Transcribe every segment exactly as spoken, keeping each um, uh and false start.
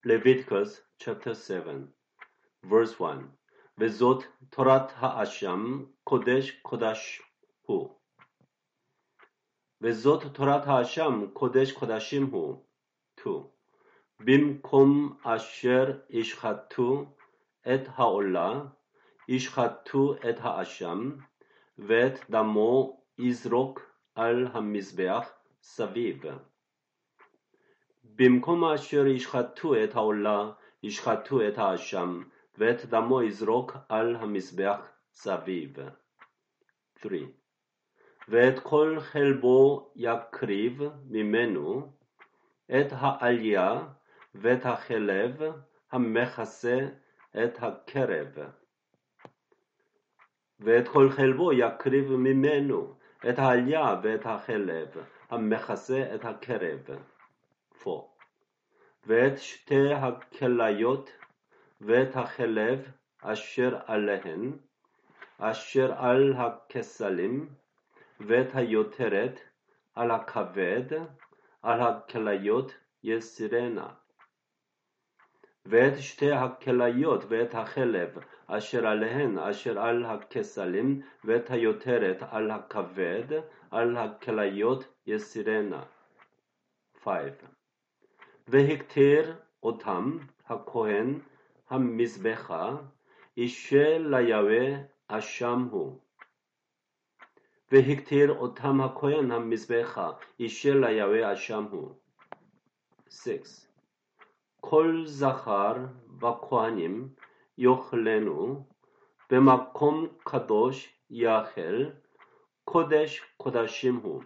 Leviticus chapter seven, verse one. וזאת תורת האשם קודש קודש הוא. וזאת תורת האשם קודש קודשים הוא. two. במקום אשר ישחטו את העולה, ישחטו את האשם, ואת דמו יזרוק על המזבח סביב. במקום אשר ישחטו את העולה, ישחטו את האשם, ואת דמו יזרוק על המזבח סביב. three. ואת כל חלבו יקריב ממנו, את העליה ואת החלב המכסה את הקרב. ואת כל חלבו יקריב ממנו, את העליה ואת החלב המכסה את הקרב. four. ואת שתי הכליות ואת החלב אשר עליהן, אשר על הכסלים, ואת היותרת על הכבד, על הכליות יסירנה. ואת שתי הכליות ואת החלב אשר עליהן, אשר על הכסלים, ואת היותרת על הכבד, על הכליות יסירנה. five. והקטיר אותם הכהן המזבחה, אישה ליהווה אשם הוא. והקטיר אותם הכהן המזבחה, אישה ליהווה אשם הוא. six. כל זכר וכהנים יאכלנו, במקום קדוש יאכל, קודש קודשים הוא.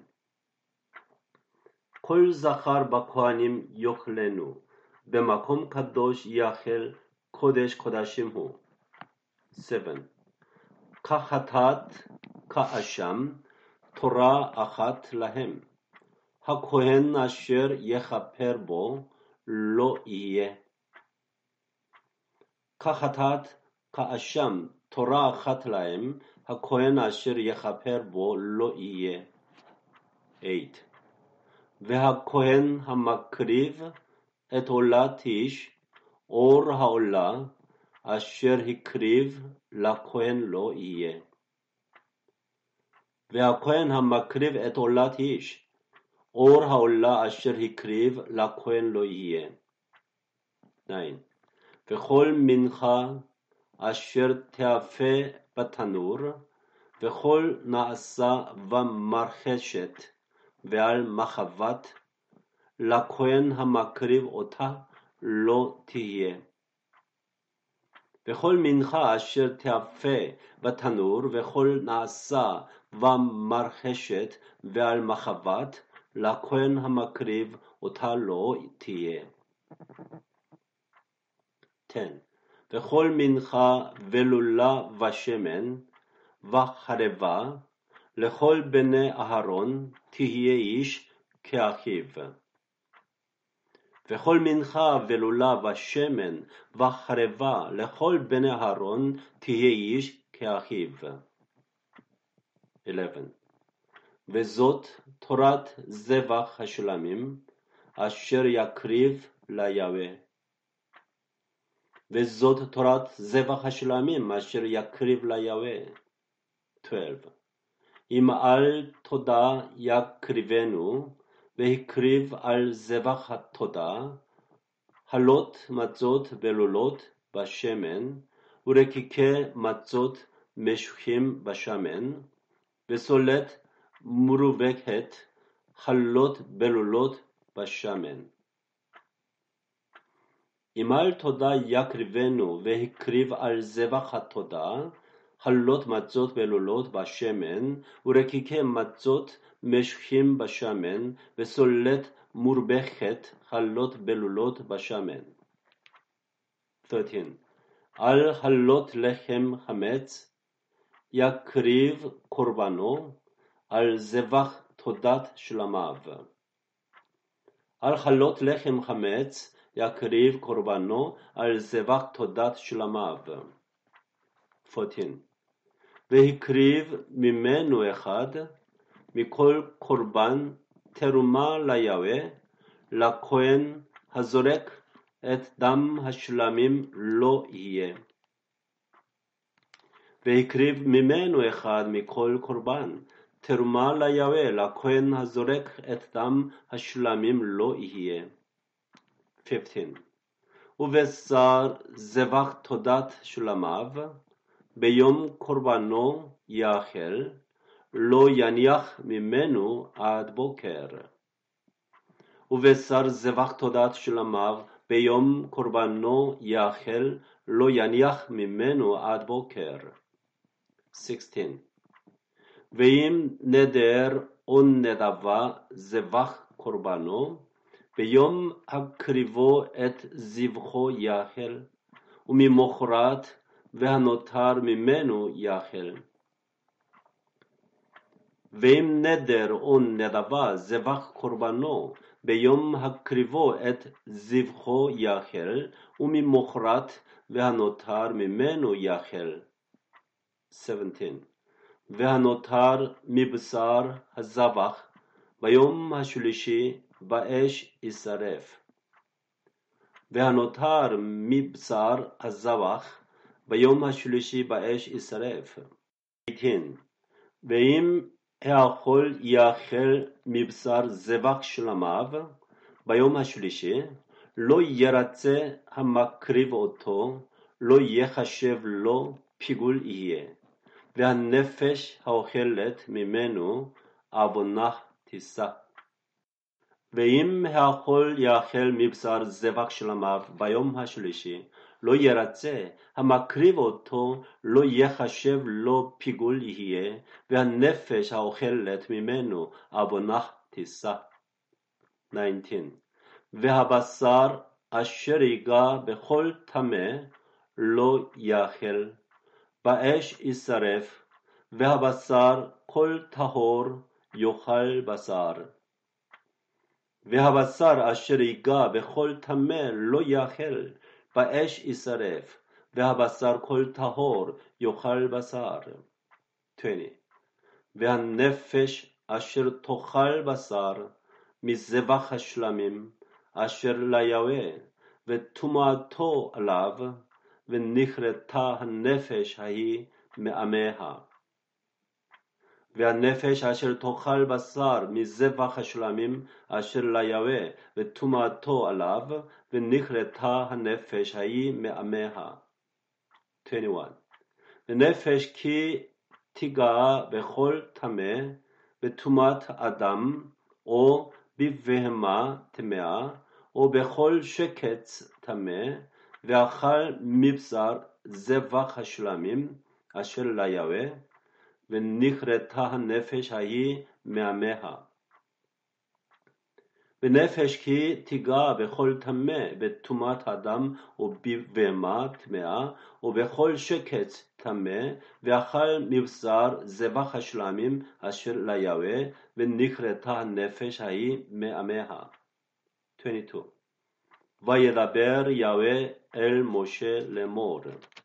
כל זכר בכהנים יאכלנו, במקום קדוש יאכל, קודש קודשים הוא. seven. כחטאת כאשם, תורה אחת להם. הכהן אשר יכפר בו לא יהיה. כחטאת כאשם, תורה אחת להם, הכהן אשר יכפר בו לא יהיה. eight. והכהן המקריב את עולת איש, אור העולה, אשר הקריב לכהן לא יהיה. והכהן המקריב את עולת איש, אור העולה אשר הקריב לכהן לא יהיה. nine. וכל מנחה אשר תאפה בתנור, וכל נעשה ומרחשת, ועל מחבת, לכהן המקריב אותה לא תהיה. וכל מנחה אשר תאפה בתנור, וכל נעשה ומרחשת, ועל מחבת, לכהן המקריב אותה לא תהיה. ten. וכל מנחה ולולה ושמן וחרבה, לכל בני אהרון תהיה איש כאחיו. וכל מנחה ולולה ושמן וחרבה, לכל בני אהרון תהיה איש כאחיו. eleven. וזאת תורת זבח השלמים, אשר יקריב ליהווה. וזאת תורת זבח השלמים, אשר יקריב ליהווה. twelve. אם על תודה יקריבנו, והקריב על זבח התודה, חלות מצות ולולות בשמן, ורקיקי מצות משוחים בשמן, וסולת מרובקת, חלות ולולות בשמן. אם על תודה יקריבנו, והקריב על זבח התודה, חלות מצות ולולות בשמן, ורקיקי מצות משוחים בשמן, וסולת מורבכת, חלות ולולות בשמן. thirteen. על חלות לחם חמץ יקריב קורבנו, על זבח תודת שלמיו. על חלות לחם חמץ יקריב קורבנו, על זבח תודת שלמיו. fourteen. והקריב ממנו אחד, מכל קורבן תרומה ליהווה, לכהן הזורק את דם השלמים לא יהיה. והקריב ממנו אחד מכל קורבן, תרומה ליהוה, לכהן הזורק את דם השלמים לא יהיה. חמש עשרה. ובשר זבח תודת שלמיו, ביום קורבנו יאכל, לא יניח ממנו עד בוקר. ובשר זבח תודת שלמיו, ביום קורבנו יאכל, לא יניח ממנו עד בוקר. שש עשרה. ואם נדר או נדבה זבח קורבנו, ביום הקריבו את זבחו יאכל, וממחרת והנותר ממנו יאכל. ואם נדר או נדבה זבח קורבנו, ביום הקריבו את זבחו יאכל, וממחרת והנותר ממנו יאכל. שבע עשרה. והנותר מבשר הזבח, ביום השלישי באש ישרף. והנותר מבשר הזבח, ביום השלישי באש ישרף. שמונה עשרה. ואם האכול יאכל מבשר זבח שלמיו, ביום השלישי, לא ירצה המקריב אותו, לא יחשב לו פיגול יהיה. והנפש האוכלת ממנו עוונה תישא. ואם האכול יאכל מבשר זבח שלמיו ביום השלישי, לא ירצה המקריב אותו, לא יחשב לו פיגול יהיה, והנפש האוכלת ממנו עוונה תישא. תשע עשרה. והבשר אשר ייגע בכל טמא לא יאכל, באש ישרף, והבשר כל טהור יאכל בשר. והבשר אשר ייגע בכל טמא לא יאכל, באש ישרף, והבשר כל טהור יאכל בשר. עשרים. והנפש אשר תאכל בשר מזבח השלמים, אשר ליהוה, וטומאתו עליו, ונכרתה הנפש ההיא מעמיה. והנפש אשר תאכל בשר מזבח השלמים אשר ליהוה, וטומאתו עליו, ונכרתה הנפש ההיא מעמיה. עשרים ואחת. ונפש כי תיגע בכל טמא, בטומאת אדם, או בבהמה טמאה, או בכל שקץ טמא, ואכל מבשר זבח השלמים אשר ליהוה, ונכרתה הנפש ההיא מעמיה. ונפש כי תיגע בכל טמא, בטומאת אדם או בבהמה טמאה, או בכל שקץ טמא, ואכל מבשר זבח השלמים אשר ליהוה, ונכרתה הנפש ההיא מעמיה. עשרים ושתיים. וידבר יהוה אל משה לאמור.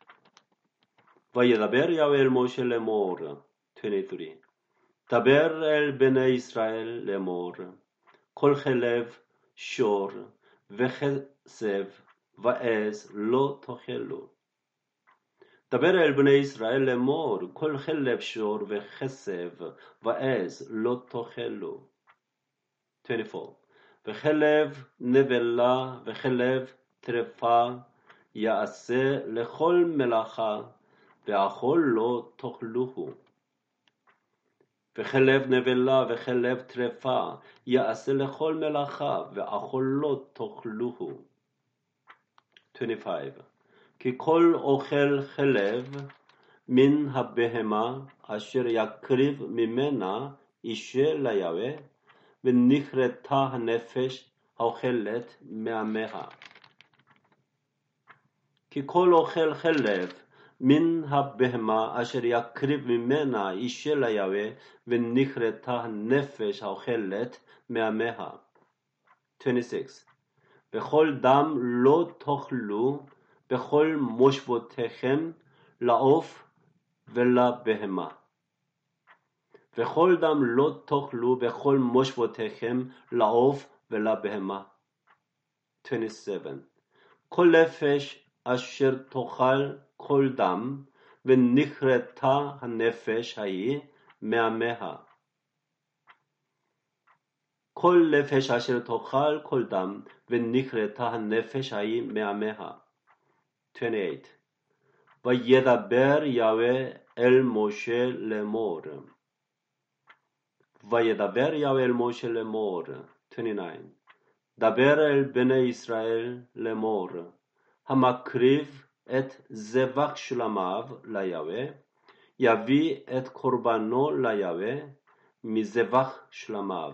וידבר יהוה אל משה לאמור. עשרים ושלוש. דבר אל בני ישראל לאמור. כל חלב, שור, וכסף, ועז לא תאכלו. דבר אל בני ישראל לאמור, כל חלב, שור, וכסף, ועז לא תאכלו. עשרים וארבע. וחלב נבלה וחלב טרפה יעשה לכל מלאכה, ואכול לא תאכלוהו. וחלב נבלה וחלב טרפה יעשה לכל מלאכה, ואכול לא תאכלוהו. עשרים וחמש. כי כל אוכל חלב מן הבהמה אשר יקריב ממנה אישה ליהוה, ונכרתה הנפש האוכלת מעמיה. כי כל אוכל חלב מן הבהמה אשר יקריב ממנה אישה ליהוה, ונכרתה הנפש האוכלת מעמיה. עשרים ושש. וכל דם לא תאכלו בכל מושבותיכם לעוף ולבהמה. וכל דם לא תאכלו בכל מושבותיכם לעוף ולבהמה. עשרים ושבע. כל נפש אשר תאכל כל דם, ונכרתה הנפש ההיא מעמיה. כל נפש אשר תאכל כל דם, ונכרתה הנפש ההיא מעמיה. twenty-eight. וידבר יהוה אל משה לאמור. וידבר יהוה אל משה לאמור. twenty-nine. דבר אל בני ישראל לאמור. המקריב את זבח שלמיו ליהוה, יביא את קורבנו ליהוה מזבח שלמיו.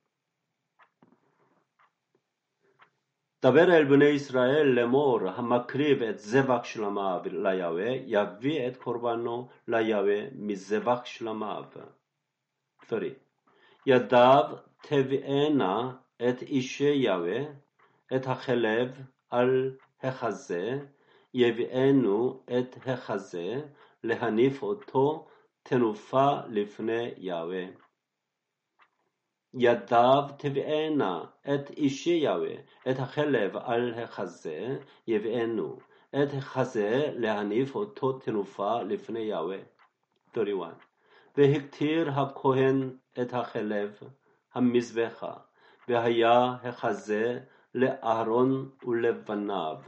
דבר אל בני ישראל לאמור, המקריב את זבח שלמיו ליהוה, יביא את קורבנו ליהוה מזבח שלמיו. thirty. ידיו תביאנה את אישי יהוה, את החלב על החזה, יביאנו את החזה, להניף אותו תנופה לפני יהוה. ידיו תביאנה את אישי יהוה, את החלב על החזה, יביאנו את החזה, להניף אותו תנופה לפני יהוה. thirty-one. והקטיר הכהן את החלב המזבחה, והיה החזה לאהרון ולבניו.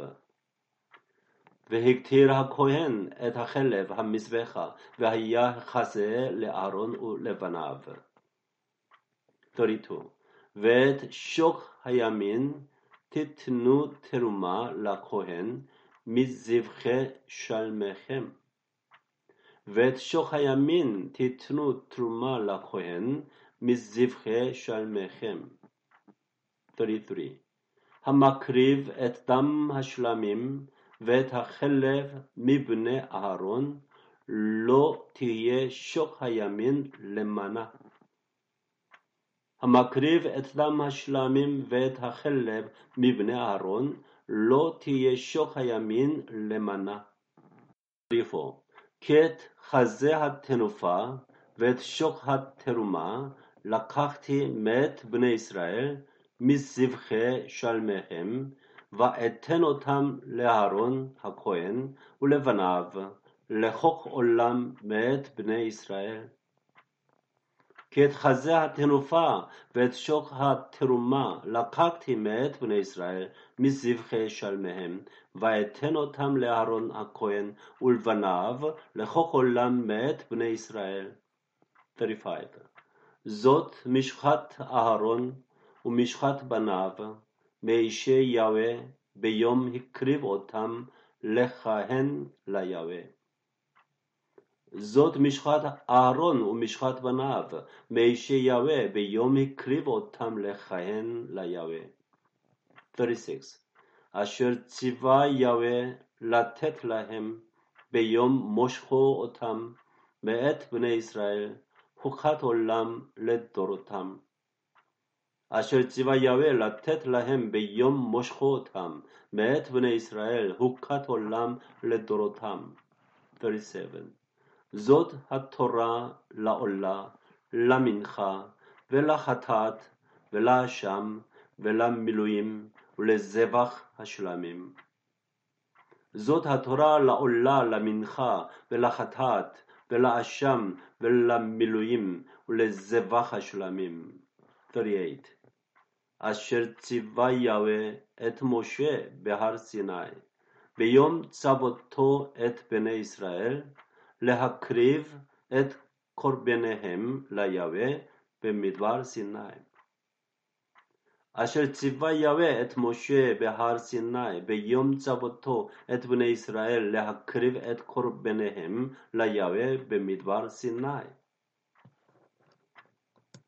והקטיר הכהן את החלב המזבחה, והיה החזה לאהרון ולבניו. thirty-two. ואת שוק הימין תיתנו תרומה לכהן מזבחי שלמיכם. ואת שוק הימין תיתנו תרומה לכהן מזבחי שלמיכם. thirty-three. המקריב את דם השלמים ואת החלב מבני אהרון, לא תהיה שוק הימין למנה. המקריב את דם השלמים ואת החלב מבני אהרון, לא תהיה שוק הימין למנה. thirty-four. כי את חזה התנופה ואת שוק התרומה לקחתי מאת בני ישראל מזבחי שלמיהם, ואתן אותם לאהרון הכהן ולבניו לחוק עולם מאת בני ישראל. כי את חזה התנופה ואת שוק התרומה לקחתי מאת בני ישראל מזבחי שלמיהם, ואתן אותם לאהרון הכהן ולבניו לחוק עולם מאת בני ישראל. thirty-five. זאת משחת אהרון ומשחת בניו מאישי יהוה, ביום הקריב אותם לכהן ליהוה. זאת משחת אהרון ומשחת בניו מאישי יהוה, ביום הקריב אותם לכהן ליהוה. thirty-six. אשר ציווה יהוה לתת להם ביום מושכו אותם מאת בני ישראל, חוקת עולם לדורותם. אשר ציווה יהוה לתת להם ביום מושכו אותם מאת בני ישראל, חוקת עולם לדורותם. thirty-seven. זאת התורה לעולה, למנחה, ולחטאת, ולאשם, ולמילואים, ולזבח השלמים. זאת התורה לעולה, למנחה, ולחטאת, ולאשם, ולמילואים, ולזבח השלמים. thirty-eight. אשר ציווה יהוה את משה בהר סיני, ביום צוותו את בני ישראל, להקריב את קורבניהם ליהוה במדבר סיני. אשר ציווה יהוה את משה בהר סיני ביום צוותו את בני ישראל להקריב את קורבניהם ליהוה במדבר סיני.